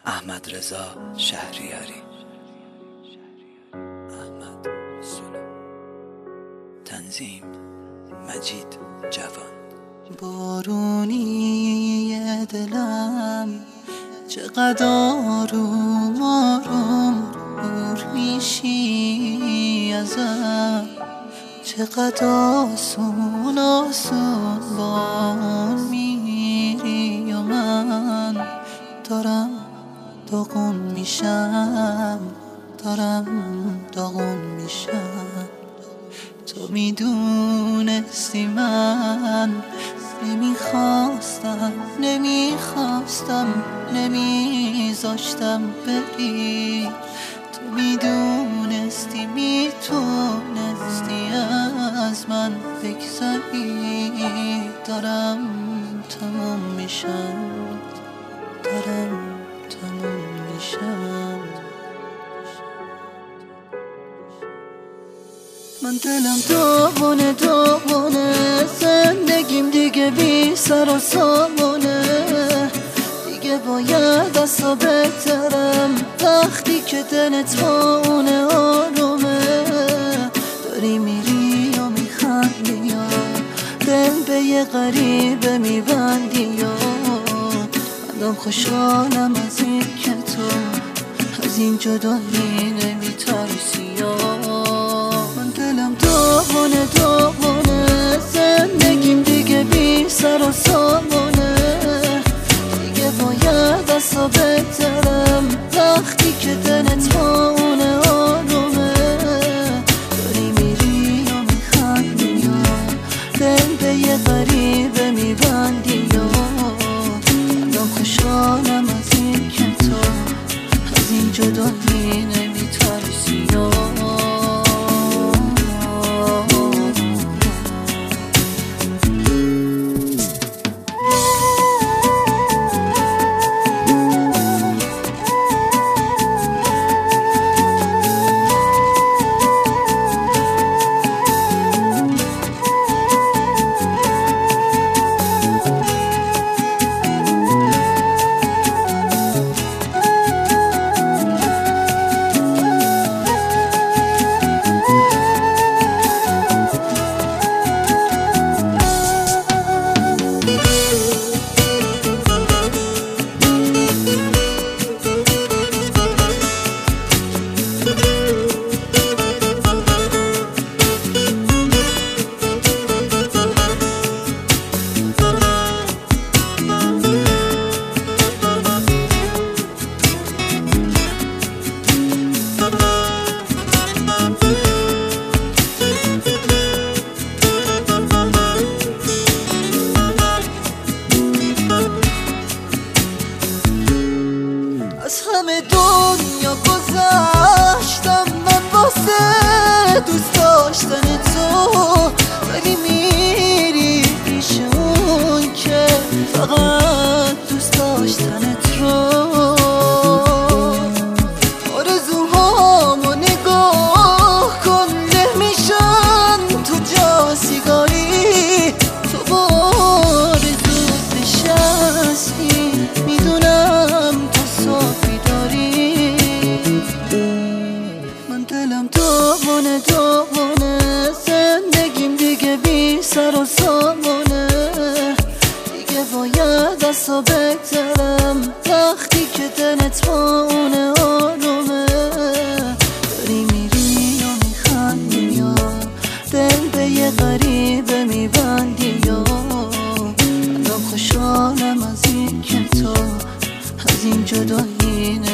احمد رضا شهریاری. احمد سلو. تنظیم مجید جوان. بارونی دلم چقدر آروم آروم دور میشی ازم، چقدر آسون آسون با اون میری و من دارم داغون میشم، دارم داغون میشم. تو میدونستی من نمیخواستم نمیذاشتم بری. تو میدونستی میتونستی از من بگذری. دارم تموم میشم، دارم تموم میشم. من دلم داغونه زندگیم دیگه بی سر و سامونه. دیگه باید اصلا بهترم وقتی که دلت با اونه آرومه. داری میری یا میخندی یا دل به یه غریبه میبندی یا مندم خوشحالم از این که تو از این جدایی نمیترسی. یا من دلم داغونه زندگیم دیگه بی سر و سامونه. دیگه باید اصلا بهترم وقتی که دلت با اونه آرومه. داری میری یا میخندی یا دل به یه غریبه میبندی یا مندم خوشحالم از این که تو از این جدایی نمیترسی. یا از همه دنیا گذشتم من واسه دوست داشتن تو، ولی میری پیش اون که فقط دوست داشتنت رو. آرزوهامو نگاه کن نمیشن تو جا سیگاری. تو با آرزوت نشستی میدونم صافی داری. من دلم داغونه زندگیم دیگه بی سر و سامونه. دیگه باید اصلا بهترم وقتی که دلت با اونه آرومه. داری میری یا میخندی یا دل به یه غریبه میبندی یا مندم خوشحالم از این که تو از این جدایی